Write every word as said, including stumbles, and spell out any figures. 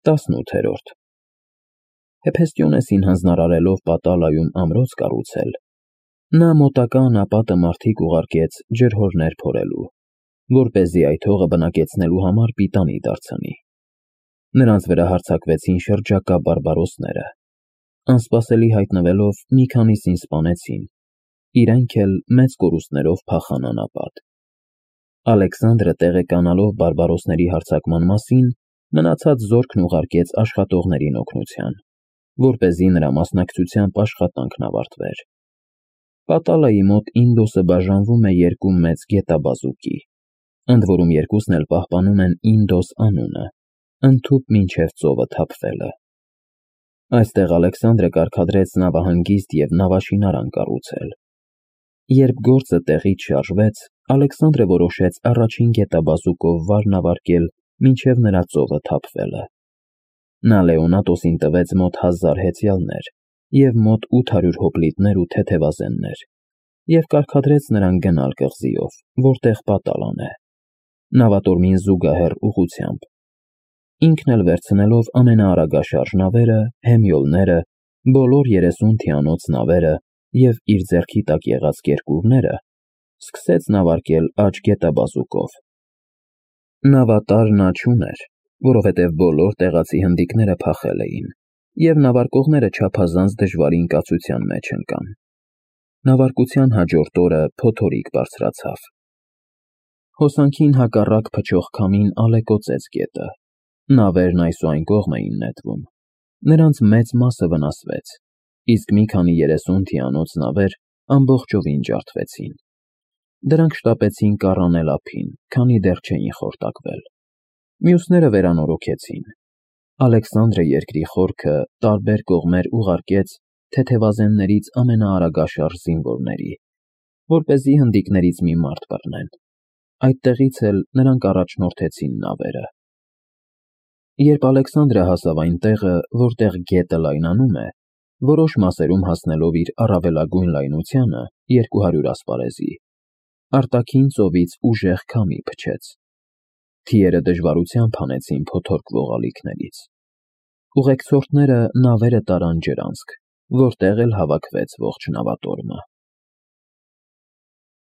տասնութերորդ Հեփեստիոնեսին հանձնարարելով Պատալայում ամրոց կառուցել, նա մոտակա անապատը մարդիկ ուղարկեց ջրհորներ փորելու, որպեսզի այդ հողը բնակեցնելու համար պիտանի դարձնի։ Նրանց վրա հարձակվեցին շրջակա բարբարոսները, անսպասելի հայտնվելով մի քանիսին սպանեցին, իրենք էլ մեծ կորուստներով փախան անապատ։ Ալեքսանդրը տեղեկանալով բարբարոսների հարձակման մասին, մնացած զորքն ուղարկեց աշխատողներին օգնության, որպեսզի նրա մասնակցությամբ աշխատանքն ավարտվեր։ Պատալայի մոտ Ինդոսը բաժանվում է երկու մեծ գետաբազուկի, ընդ որում երկուսն էլ պահպանում են Ինդոս անունը, ընդհուպ մինչև ծովը թափվելը։ Այստեղ Ալեքսանդրը կարգադրեց նավահանգիստ և նավաշինարան կառուցել։ Երբ գործը տեղից շարժվեց, Ալեքսանդրը որոշեց առաջին գետաբազուկով վար նավարկել մինչև նրա ծովը թափվելը։ Նա Լեոնատոսին տվեց մոտ հազար հեծյալներ և մոտ ութ հարյուր հոպլիտներ ու թեթևազեններ և կարգադրեց նրան գնալ կղզիով, որտեղ Պատալան է, նավատորմին զուգահեռ ուղղությամբ, ինքն էլ վերցնելով ամենաարագաշարժ նավերը, հեմյոլները, բոլոր երեսուն թիանոց նավերը և իր ձեռքի տակ եղած գերկուրները, սկսեց նավարկել աջ գետաբազուկով։ Նավատար նա չուներ, որովհետև բոլոր տեղացի հնդիկները փախել էին, և նավարկողները չափազանց դժվարին կացության մեջ ընկան։ Նավարկության հաջորդ օրը փոթորիկ բարձրացավ։ Հոսանքին հակառակ փչող քամին ալեկոծեց գետը, նավերն այս ու այն կողմ էին նետվում, նրանց մեծ մասը վնասվեց, իսկ մի քանի երեսուն թիանոց նավեր ամբողջովին ջարդվեցին։ Դրանք շտապեցին կառանել ափին, քանի դեռ չէին խորտակվել։ Մյուսները վերանորոգեցին։ Ալեքսանդրը երկրի խորքը տարբեր կողմեր ուղարկեց թեթևազեններից ամենաարագաշարժ զինվորների, որպեսզի հնդիկներից մի մարդ բռնեն։ Այդտեղից էլ նրանք առաջնորդեցին նավերը։ Երբ Ալեքսանդրը հասավ այն տեղը, որտեղ գետը լայնանում է, որոշ մասերում հասնելով իր առավելագույն լայնությանը երկու հարյուր ասպարեզի, արտաքին ծովից ուժեղ քամի փչեց։ Թիերը դժվարությամբ հանեցին փոթորկվող ալիքներից։ Ուղեկցորդները նավերը տարան ջրանցք, որտեղ էլ հավաքվեց ողջ նավատորմը։